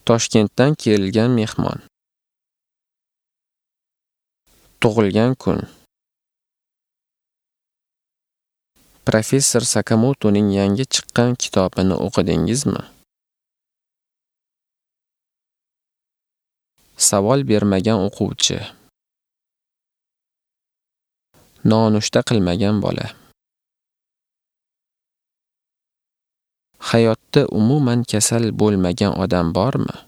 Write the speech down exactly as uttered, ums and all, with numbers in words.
Toshkentdan kelgan mehmon. Tug'ilgan kun. Professor Sakamotoning yangi chiqqan kitobini o'qidingizmi? Savol bermagan o'quvchi. Nonushta qilmagan bola. Hayotda umuman kasal bo'lmagan odam bormi?